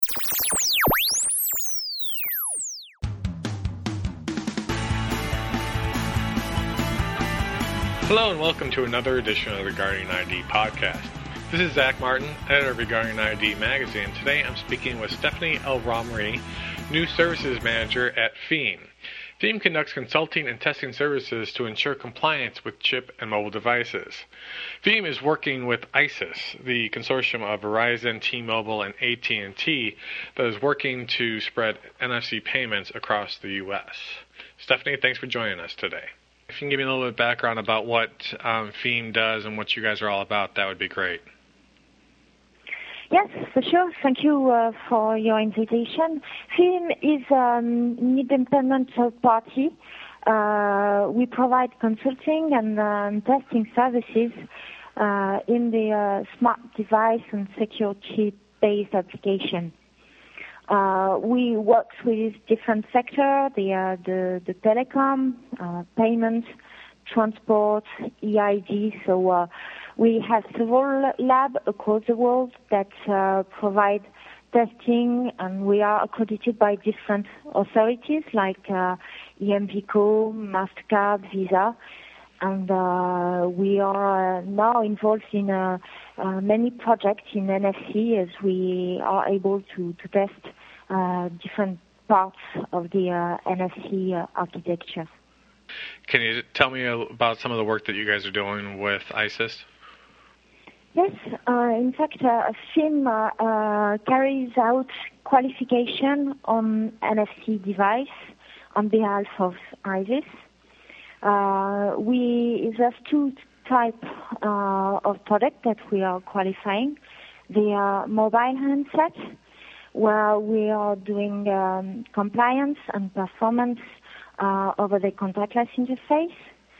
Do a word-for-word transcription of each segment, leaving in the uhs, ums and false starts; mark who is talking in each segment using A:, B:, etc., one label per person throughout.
A: Hello and welcome to another edition of the Guardian I D podcast. This is Zach Martin, editor of the Guardian I D magazine. Today I'm speaking with Stephanie El-Ramri, new services manager at Veeam. Veeam conducts consulting and testing services to ensure compliance with chip and mobile devices. Veeam is working with ISIS, the consortium of Verizon, T-Mobile, and A T and T that is working to spread N F C payments across the U S. Stephanie, thanks for joining us today. If you can give me a little bit of background about what um, Veeam does and what you guys are all about, that would be great.
B: Yes, for sure. Thank you uh, for your invitation. Veeam is um, an independent third party. Uh, we provide consulting and um, testing services uh, in the uh, smart device and secure chip-based application. Uh, we work with different sectors, the, uh, the, the telecom, uh, payment, transport, E I D. So uh, we have several labs across the world that uh, provide testing, and we are accredited by different authorities like uh, E M V C O, MasterCard, Visa. And uh, we are uh, now involved in uh, uh, many projects in N F C as we are able to, to test uh, different parts of the uh, N F C uh, architecture.
A: Can you tell me about some of the work that you guys are doing with ISIS?
B: Yes, uh, in fact, uh, Veeam uh, uh, carries out qualification on N F C device on behalf of ISIS. Uh, we there's two types uh, of product that we are qualifying. The uh, mobile handset, where we are doing um, compliance and performance uh, over the contactless interface,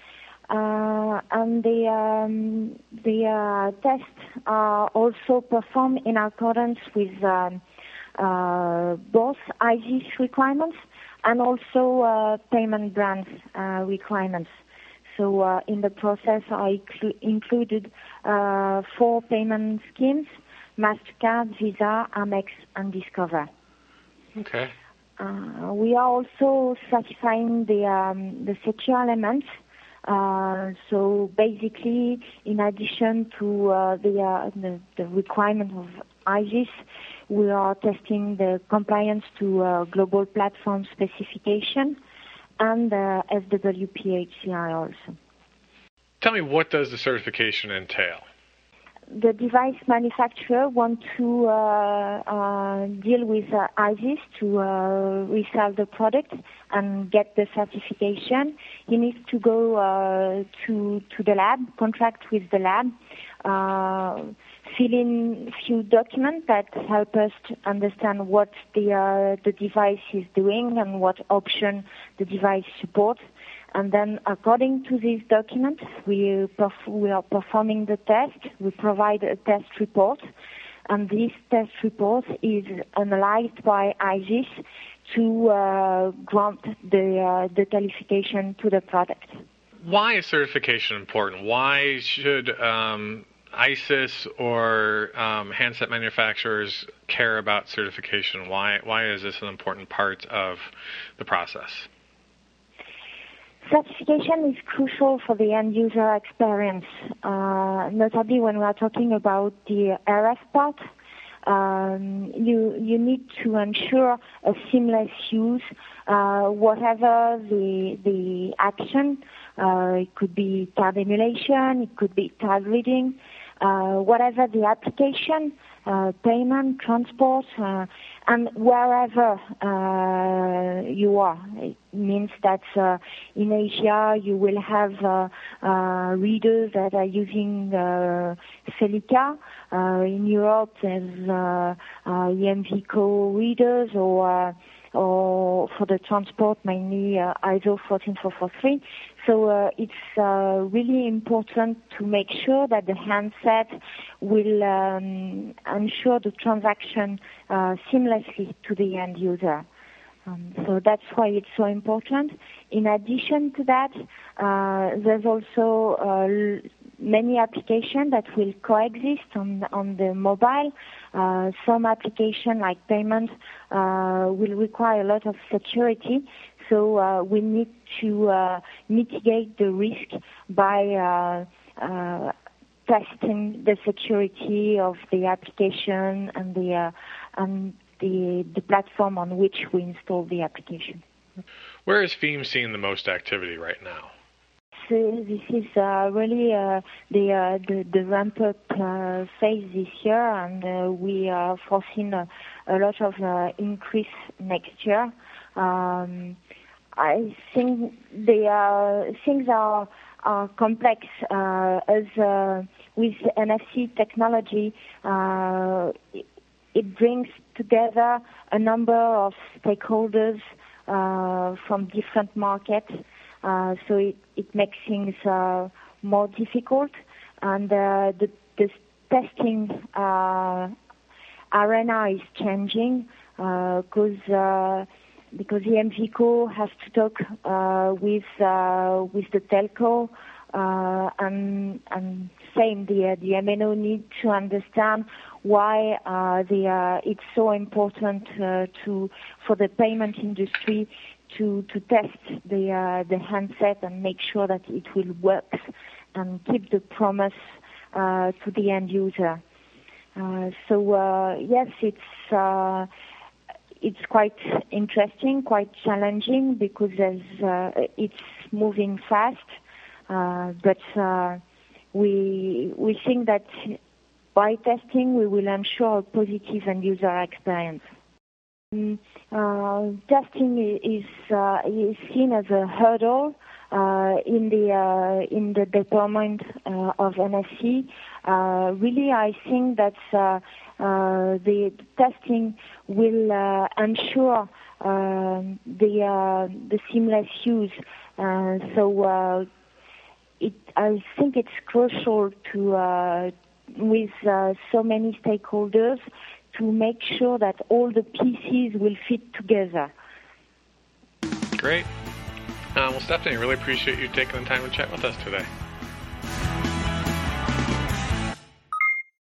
B: uh, and the um, the uh, tests are also performed in accordance with um, uh, both ISIS requirements and also uh, payment brands uh, requirements. So uh, in the process, I cl- included uh, four payment schemes: MasterCard, Visa, Amex, and Discover.
A: Okay.
B: Uh, we are also certifying the um, the secure elements. Uh, so basically, in addition to uh, the, uh, the the requirement of ISIS, we are testing the compliance to uh, global platform specification and uh, S W P H C I also.
A: Tell me, what does the certification entail?
B: The device manufacturer want to uh, uh, deal with uh, ISIS to uh, resell the product and get the certification. He needs to go uh, to to the lab, contract with the lab, uh, fill in a few documents that help us to understand what the uh, the device is doing and what option the device supports. And then, according to these documents, we perf- we are performing the test. We provide a test report, and this test report is analyzed by ISIS to uh, grant the uh, the qualification to the product.
A: Why is certification important? Why should um, ISIS or um, handset manufacturers care about certification? Why why is this an important part of the process?
B: Certification is crucial for the end-user experience, uh, notably when we are talking about the R F part. Um, you you need to ensure a seamless use, uh, whatever the the action. Uh, it could be card emulation, it could be card reading, uh, whatever the application, uh, payment, transport, uh, and wherever uh, you are. It means that uh, in Asia you will have uh, uh, readers that are using uh, Celica. Uh, in Europe there's uh, uh, E M V C O readers, or uh, or for the transport mainly uh, I S O fourteen four forty-three. So uh, it's uh, really important to make sure that the handset will um, ensure the transaction uh, seamlessly to the end user. Um, so that's why it's so important. In addition to that, uh, there's also uh, many applications that will coexist on on the mobile. Uh, some application like payment uh, will require a lot of security, so uh, we need to uh, mitigate the risk by uh, uh, testing the security of the application and the uh, and the the platform on which we install the application.
A: Where is Veeam seeing the most activity right now?
B: So this is uh, really uh, the, uh, the the ramp-up uh, phase this year, and uh, we are foreseeing a, a lot of uh, increase next year. Um, I think the uh, things are are complex uh, as uh, with N F C technology. Uh, it, it brings together a number of stakeholders uh, from different markets. Uh, so it, it makes things uh, more difficult, and uh, the, the testing uh, arena is changing because uh, uh, because the M V C O has to talk uh, with uh, with the telco, uh, and and same the the M N O need to understand why uh, the uh, it's so important uh, to for the payment industry to to test the uh, the handset and make sure that it will work and keep the promise uh, to the end user. Uh, so uh, yes, it's uh, it's quite interesting, quite challenging because there's, uh, it's moving fast, uh, but uh, we we think that by testing we will ensure a positive end user experience. Uh, testing is uh, is seen as a hurdle uh, in the uh, in the deployment uh, of N F C. Uh, really, I think that uh, uh, the testing will uh, ensure uh, the uh, the seamless use. Uh, so uh, it I think it's crucial to uh, with uh, so many stakeholders to make sure that all the pieces will fit together.
A: Great. Uh, well, Stephanie, I really appreciate you taking the time to chat with us today.